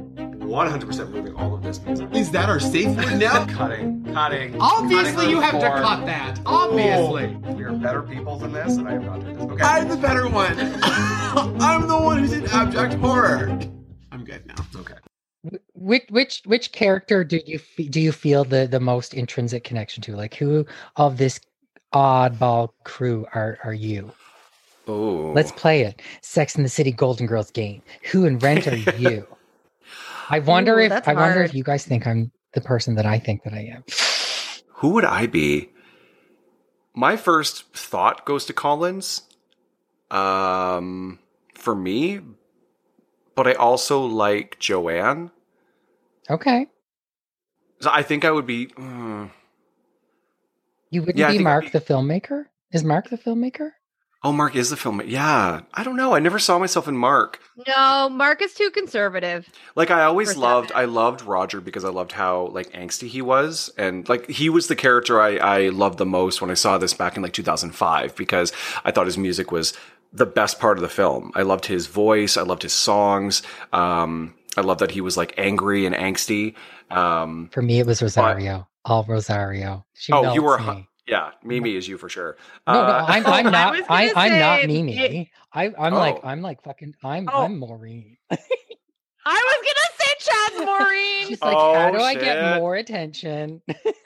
100% moving all of this music. Is that our safe word now? Cutting. Obviously, you have to Record. cut that. Obviously. We are better people than this, and I am not doing this. Okay. I'm the better one. I'm the one who's in abject horror. I'm good now. Okay. Which character do you feel the most intrinsic connection to? Like, who of this oddball crew are you? Oh. Let's play it. Sex and the City Golden Girls game. Who in Rent are you? I wonder if you guys think I'm the person that I think that I am. Who would I be? My first thought goes to Collins. For me, but I also like Joanne. Okay. So I think I would be. You wouldn't be Mark the filmmaker? Is Mark the filmmaker? Oh, Mark is the filmmaker. Yeah. I don't know. I never saw myself in Mark. No, Mark is too conservative. Like, I loved Roger because I loved how, like, angsty he was. And, like, he was the character I loved the most when I saw this back in, like, 2005 because I thought his music was the best part of the film. I loved his voice. I loved his songs. I loved that he was, like, angry and angsty. For me, it was Rosario. All Rosario. You were... me. Yeah, Mimi is you for sure. No, I'm not. I'm not Mimi. I'm Maureen. I was gonna say Chad's Maureen. She's like, how do I get more attention?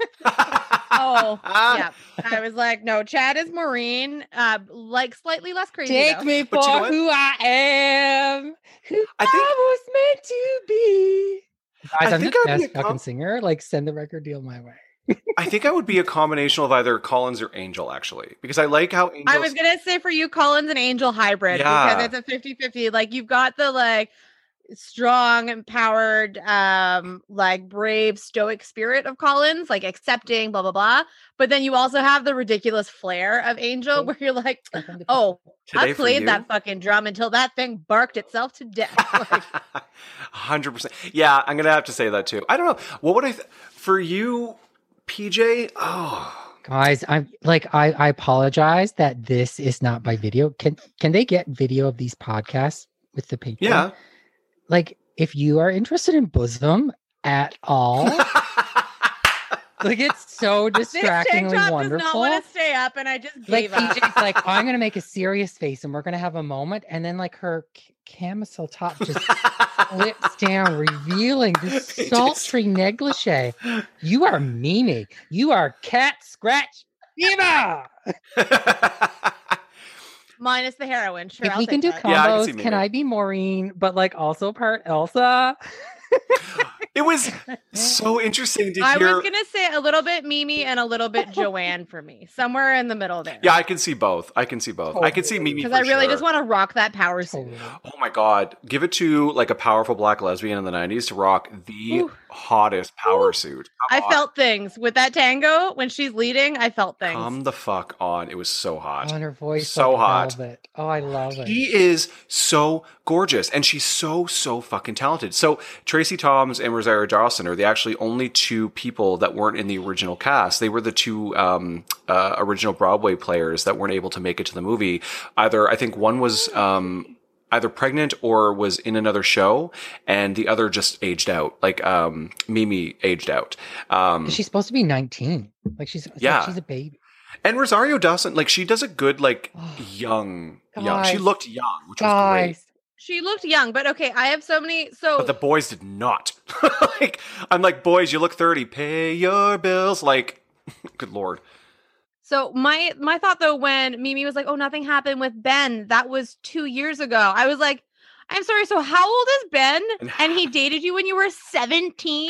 Yeah. I was like, no, Chad is Maureen. Like slightly less crazy. Take me for who I am. Who I was meant to be. Guys, I'm the best fucking singer. Like, send the record deal my way. I think I would be a combination of either Collins or Angel, actually, because I like how Angel. I was gonna say for you, Collins and Angel hybrid because it's a 50-50. Like, you've got the like strong, empowered, like brave, stoic spirit of Collins, like accepting, blah blah blah. But then you also have the ridiculous flair of Angel, where you're like, oh, I played that fucking drum until that thing barked itself to death. 100%. Yeah, I'm gonna have to say that too. I don't know. What would for you? PJ? Oh. Guys, I apologize that this is not by video. Can they get video of these podcasts with the people? Yeah. Like, if you are interested in bosom at all, like, it's so distractingly this wonderful. Does not want to stay up, and I just gave like, up. PJ's like, I'm gonna make a serious face, and we're gonna have a moment, and then like her camisole top just slips down, revealing this sultry negligee. You are Mimi. You are Cat Scratch Fever. Minus the heroin. Sure, if we can do combos, can I be Maureen, but like also part Elsa? It was so interesting to hear. I was gonna say a little bit Mimi and a little bit Joanne for me, somewhere in the middle there. Yeah, I can see both. I can see Mimi because I really just want to rock that power suit. Oh my god, give it to like a powerful black lesbian in the 90s to rock the hottest power suit. I felt things with that tango when she's leading. I felt things. Come the fuck on! It was so hot. Oh, and her voice, so like hot. Velvet. Oh, I love it. She is so gorgeous, and she's so fucking talented. So Tracy Toms and Rosario Dawson are the actually only two people that weren't in the original cast. They were the two original Broadway players that weren't able to make it to the movie. I think one was either pregnant or was in another show, and the other just aged out. Like Mimi aged out. She's supposed to be 19. Like, she's a baby. And Rosario Dawson, like, she does a good, like, young. She looked young, which was great. She looked young, but okay, I have so many. But the boys did not. Like, I'm like, boys, you look 30. Pay your bills. Like, good Lord. So my thought though, when Mimi was like, "Oh, nothing happened with Ben," that was 2 years ago. I was like, "I'm sorry. So how old is Ben? And he dated you when you were 17?"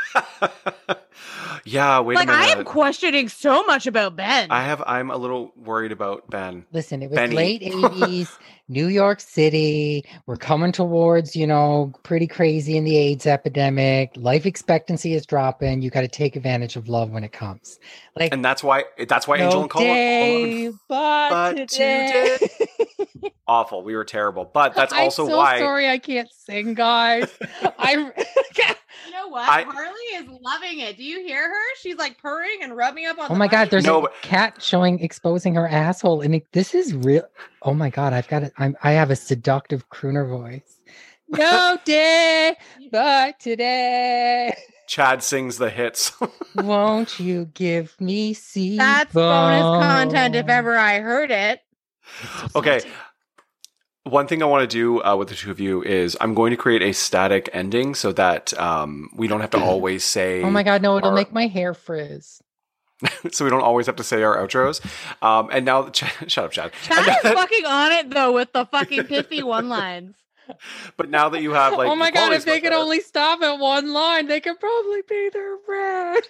Yeah, wait a minute. I am questioning so much about Ben. I'm a little worried about Ben. Listen, it was late 80s, New York City. We're coming towards, pretty crazy in the AIDS epidemic. Life expectancy is dropping. You got to take advantage of love when it comes. Like, and that's why Angel and Colin. But today. Awful. We were terrible. But that's also why. I'm so sorry I can't sing, guys. You know what? Harley is loving it. Do you hear her? She's like purring and rubbing up on. Oh my god! There's a cat exposing her asshole, and this is real. Oh my god! I have a seductive crooner voice. No day but today. Chad sings the hits. Won't you give me seed? That's bonus content if ever I heard it. Okay. One thing I want to do with the two of you is I'm going to create a static ending so that we don't have to always say. Oh my God, no, it'll make my hair frizz. So we don't always have to say our outros. And now, shut up, Chad. Chad is fucking on it though with the fucking pithy one lines. But now that you have like, oh my God, if they could better. only stop at one line, they could probably pay their rent.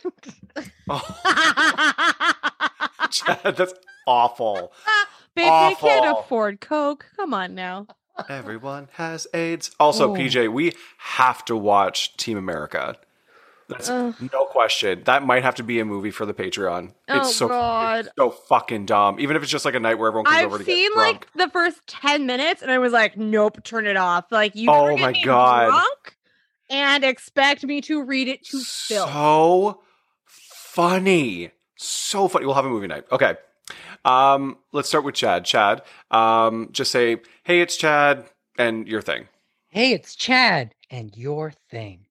Chad, that's awful. Babe, Awful. they can't afford Coke. Come on now. Everyone has AIDS. Also, PJ, we have to watch Team America. That's no question. That might have to be a movie for the Patreon. It's God. It's so fucking dumb. Even if it's just like a night where everyone comes over to get seen drunk. like the first 10 minutes and I was like, nope, turn it off. Like you Oh get my me God. drunk and expect me to read it to Phil. So funny. So funny. We'll have a movie night. Okay. Let's start with Chad. Chad, just say, hey, it's Chad and your thing. Hey, it's Chad and your thing.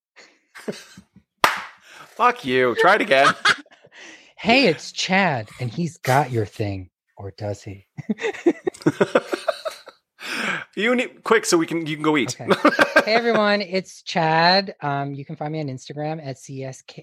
Fuck you. Try it again. Hey, it's Chad and he's got your thing. Or does he? You need quick so you can go eat. Okay. Hey everyone, it's Chad. You can find me on Instagram at CSK.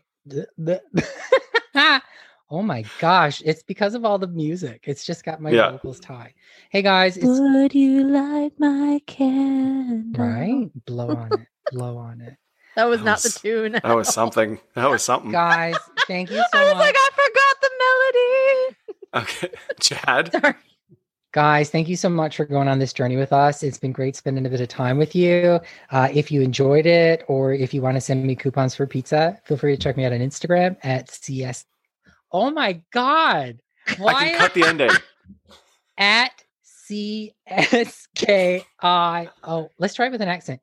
Oh my gosh, it's because of all the music. It's just got my vocals tied. Hey guys, it's Would you light my candle? right. Blow on it. Blow on it. That was not the tune. That was something. That was something. Guys, thank you so I was much. like, I forgot the melody. Okay. Chad. Sorry. Guys, thank you so much for going on this journey with us. It's been great spending a bit of time with you. If you enjoyed it, or if you want to send me coupons for pizza, feel free to check me out on Instagram at CS. Oh my God. Why? I can cut the ending. At CSKI. Let's try it with an accent.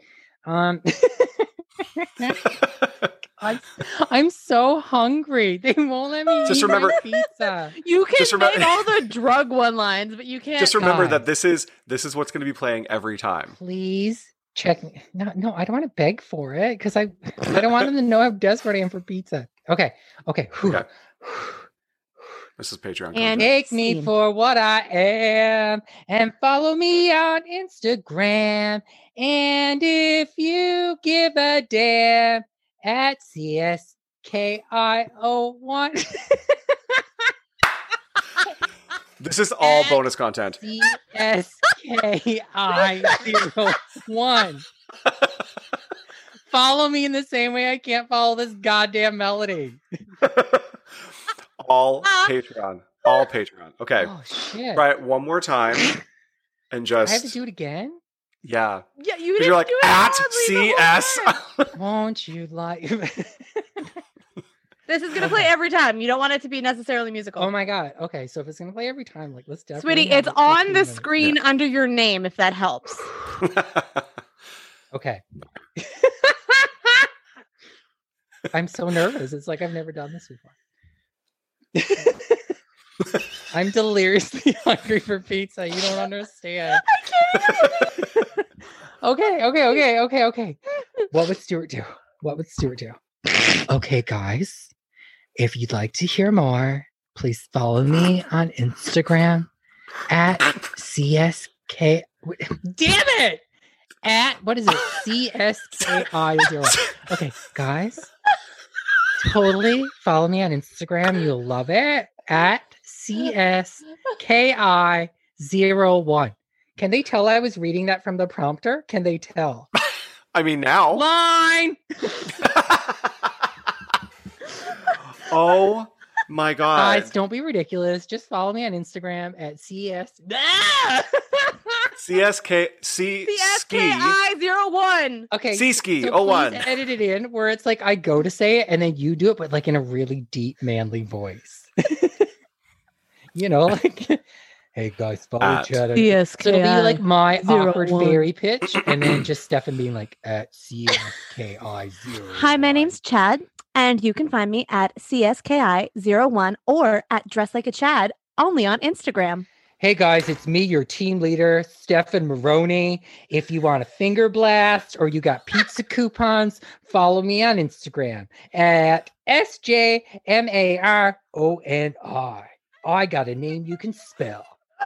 I'm so hungry. They won't let me Just eat remember- my pizza. You can Just remember- make all the drug one lines, but you can't. Just remember God. that this is what's going to be playing every time. Please check me. No, I don't want to beg for it because I don't want them to know how desperate I am for pizza. Okay. Whew. Okay. This is Patreon. And content. Take me Scene. for what I am and follow me on Instagram. And if you give a damn at CSKI01. This is all bonus content. CSKI01. Follow me in the same way I can't follow this goddamn melody. All Patreon. All Patreon. Okay. Oh shit. Try it one more time and just I have to do it again? yeah. Yeah, you 'Cause didn't you're like do it at badly the whole CS. time. Won't you like This is gonna play every time. You don't want it to be necessarily musical. Oh my god. Okay, so if it's gonna play every time, like let's definitely Sweetie, have it's it for on 15 the minutes. screen under your name if that helps. Okay. I'm so nervous. It's like I've never done this before. I'm deliriously hungry for pizza. You don't understand. Okay. What would Stuart do? Okay, guys. If you'd like to hear more, please follow me on Instagram at CSK. Damn it! At what is it? CSKI0. Okay, guys. Totally follow me on Instagram. You'll love it. At CSKI01. Can they tell I was reading that from the prompter? Can they tell? I mean now. Line! Oh my god. Guys, don't be ridiculous. Just follow me on Instagram at CS. CSK C ski. CSKI01. Okay. C ski So 01. please edit it in where it's like I go to say it and then you do it, but like in a really deep, manly voice. You know, like, hey guys, follow At each other. So it'll be like my awkward 01. fairy pitch, and then just Stefan being like at CSKI0. Hi, my name's Chad, and you can find me at CSKI01 or at Dress Like a Chad, only on Instagram. Hey guys, it's me, your team leader, Stefan Maroney. If you want a finger blast or you got pizza coupons, follow me on Instagram at SJMARONI. I got a name you can spell.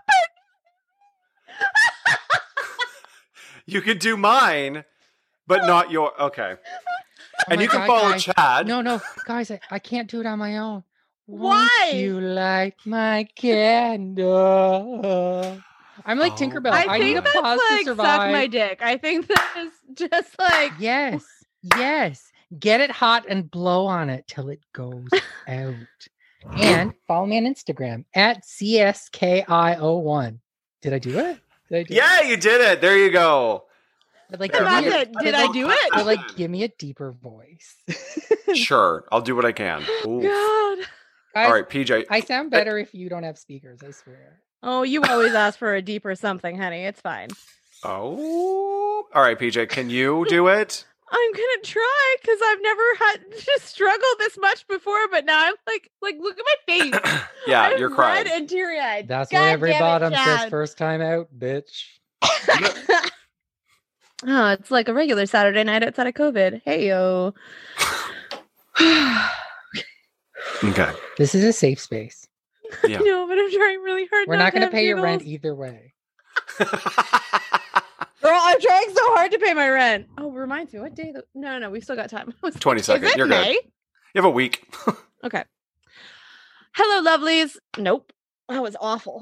You could do mine, but not your. Okay. And you can follow guys. Chad. No, guys, I can't do it on my own. Why? Won't you light my candle? I'm like Tinkerbell. I need a think pause that's to like survive. suck my dick. I think that is just like Yes. Get it hot and blow on it till it goes out. And follow me on Instagram at CSKIO1. Did I do it? Yeah, you did it. There you go. But like, did I do it? But like, give me a deeper voice. Sure, I'll do what I can. Ooh. God. Guys, All right, PJ. I sound better if you don't have speakers, I swear. Oh, you always ask for a deeper something, honey. It's fine. Oh. All right, PJ, can you do it? I'm gonna try because I've never had to struggle this much before, but now I'm like look at my face. Yeah, I'm you're crying. red and teary-eyed. That's God what every damn it, bottom says Chad. first time out, bitch. Oh, it's like a regular Saturday night outside of COVID. Hey yo. Okay. This is a safe space. Yeah. No, but I'm trying really hard. We're not going to have pay your rent giggles. either way. Girl, I'm trying so hard to pay my rent. Oh, reminds me, what day? No, we still got time. 22nd. Is it You're May? good. You have a week. Okay. Hello, lovelies. Nope. That was awful.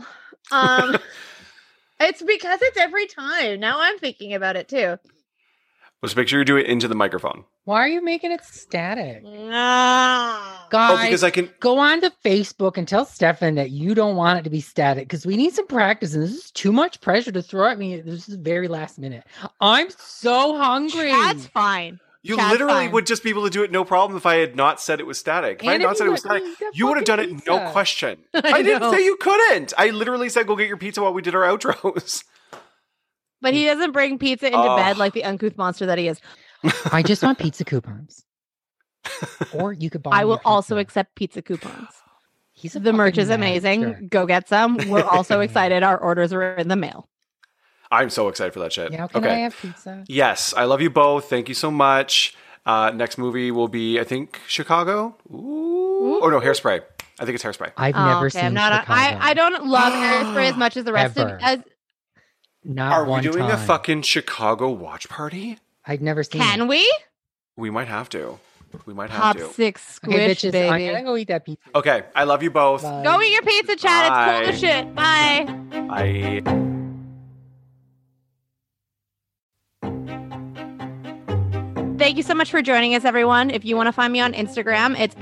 It's because it's every time. Now I'm thinking about it too. Let's make sure you do it into the microphone. Why are you making it static? Ah. Guys, Oh, because I can. go on to Facebook and tell Stefan that you don't want it to be static because we need some practice and this is too much pressure to throw at me. This is very last minute. I'm so hungry. That's fine. You Chad's literally fine. would just be able to do it no problem if I had not said it was static. If I had And not if said you it was let static, me eat that you would have done fucking it no pizza. question. I I didn't know. say you couldn't. I literally said go get your pizza while we did our outros. But he doesn't bring pizza into Oh. bed like the uncouth monster that he is. I just want pizza coupons. Or you could buy I me will a pizza. also accept pizza coupons. He's a The merch fucking is amazing. master. Go get some. We're also excited. Our orders are in the mail. I'm so excited for that shit. Yeah, can I Okay. have pizza? Yes, I love you both. Thank you so much. Next movie will be, I think, Chicago. Ooh. Oh no, Hairspray. I think it's Hairspray. I've Oh, never okay, seen I'm not. Chicago. I don't love Hairspray as much as the rest Ever. of as Not Are we one doing a time. fucking Chicago watch party? I've never seen Can it. we? We might have to. We might have Pop to. six squish, Okay, bitches, I'm baby. gonna go eat that pizza. Okay, I love you both. Bye. Go eat your pizza, Chad. It's cold Bye. as shit. Bye. I. Thank you so much for joining us, everyone. If you want to find me on Instagram, it's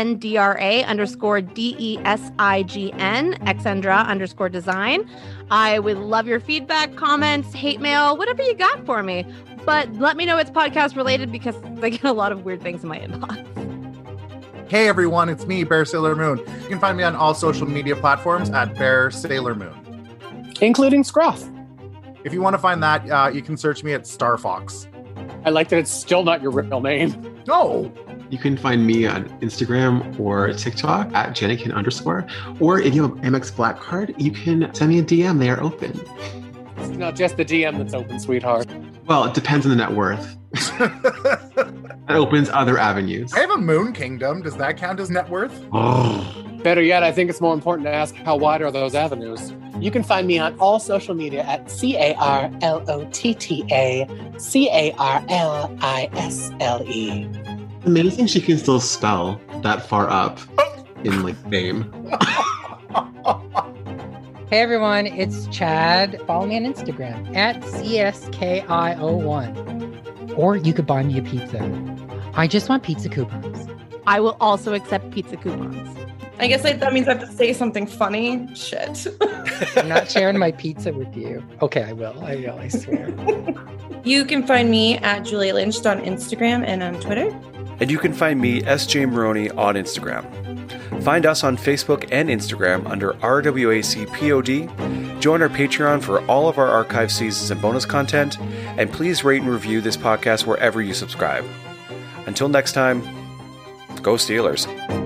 XNDRA_DESIGN, XNDRA_design. I would love your feedback, comments, hate mail, whatever you got for me. But let me know it's podcast related because I get a lot of weird things in my inbox. Hey everyone, it's me, Bear Sailor Moon. You can find me on all social media platforms at Bear Sailor Moon. Including Scruff. If you want to find that, you can search me at Star Fox. I like that it's still not your real name. No! You can find me on Instagram or TikTok at Janikin_. Or if you have an Amex Black card, you can send me a DM. They are open. It's not just the DM that's open, sweetheart. Well, it depends on the net worth. It opens other avenues. I have a Moon Kingdom. Does that count as net worth? Oh. Better yet, I think it's more important to ask how wide are those avenues. You can find me on all social media at CarlottaCarlisle. Amazing she can still spell that far up in like fame. Hey everyone, it's Chad. Follow me on Instagram at CSKIO1. Or you could buy me a pizza. I just want pizza coupons. I will also accept pizza coupons. I guess that means I have to say something funny. Shit. I'm not sharing my pizza with you. Okay, I will, I swear. You can find me at Julia Lynch on Instagram and on Twitter. And you can find me, SJ Maroney, on Instagram. Find us on Facebook and Instagram under RWACPOD. Join our Patreon for all of our archive seasons and bonus content. And please rate and review this podcast wherever you subscribe. Until next time, go Steelers.